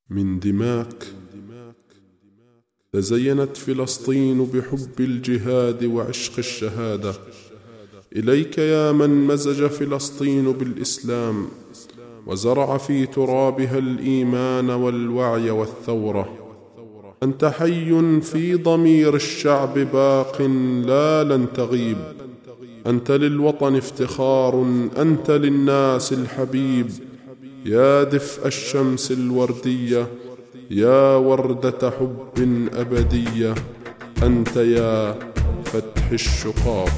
من دماك تزينت فلسطين بحب الجهاد وعشق الشهادة. إليك يا من مزج فلسطين بالإسلام وزرع في ترابها الإيمان والوعي والثورة. أنت حي في ضمير الشعب باق لا لن تغيب. أنت للوطن افتخار، أنت للناس الحبيب. يا دفء الشمس الوردية، يا وردة حب أبدية، أنت يا فتح الشقاق.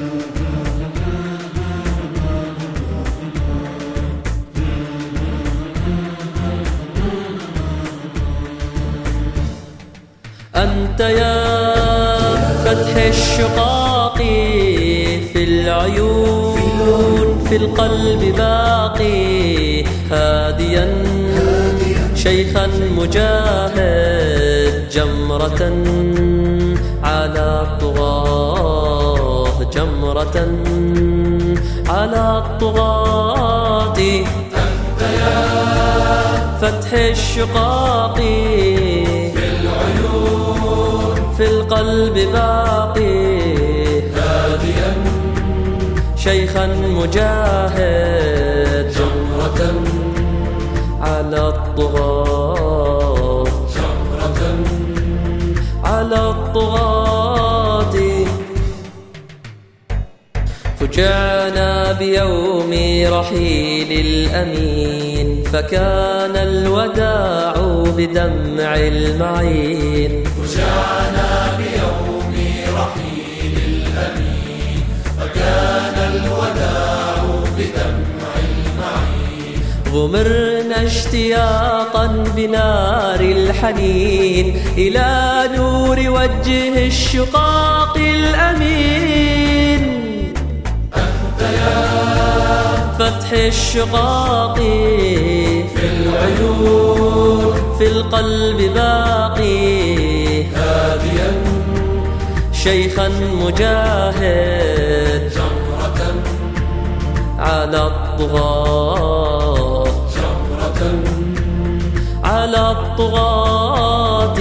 أنت يا فتح الشقاق، في العيون في القلب باقي، هاديا شيخا مجاهد، جمرة على الطغاة، جمرة على الطغاة. أنت يا فتح الشقاق، في القلب باقي، هاديا شيخا مجاهد، جمرة على الطغاة، جمرة على الطغاة. فجعنا بيوم رحيل الأمين، فكان الوداع بدمع المعين. فجعنا بيوم رحيل الأمين، فكان الوداع بدمع المعين. غمرنا اشتياقا بنار الحنين إلى نور وجه الشقاق الأمين. أنت يا فتح الشقاق، في العيون في القلب باقي، هاديا شيخا مجاهد، جمرة على الطغاة، جمرة على الطغاة.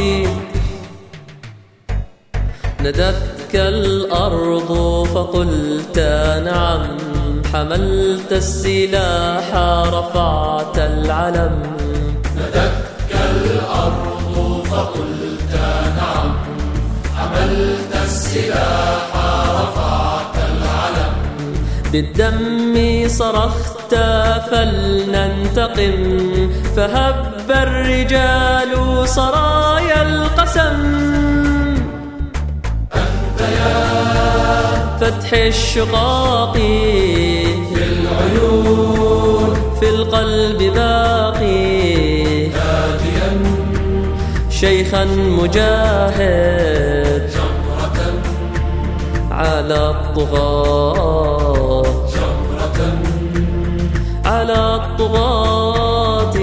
ندتك الأرض فقلت نعم، حملت السلاح رفعت العلم. ندتك الأرض فقلت نعم، حملت السلاح رفعت العلم. بالدم صرخت فلننتقم، فهب الرجال سرايا القسم. أنت يا فتح الشقاق، في العيون في القلب باقي، هاديا شيخا مجاهد، جمرة على الطغاة، جمرة على الطغاة.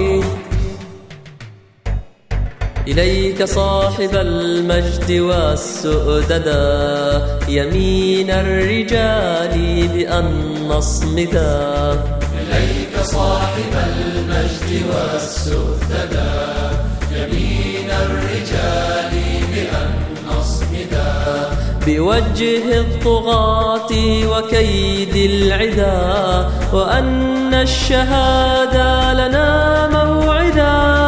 إليك صاحب المجد والسؤددا، يمين الرجال بأن نصمدا. إليك صاحب المجد والسؤددا، يمين الرجال بأن نصمدا. بوجه الطغاة وكيد العدا، وأن الشهادة لنا موعدا.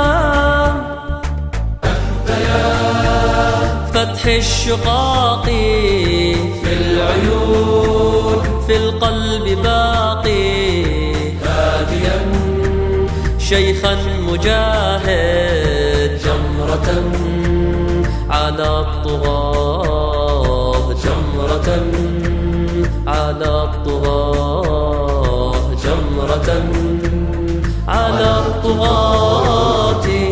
فتح الشقاق، في العيون في القلب باقي، هاديا شيخا مجاهد، جمرة على الطغاة، جمرة على الطغاة، جمرة على الطغاة.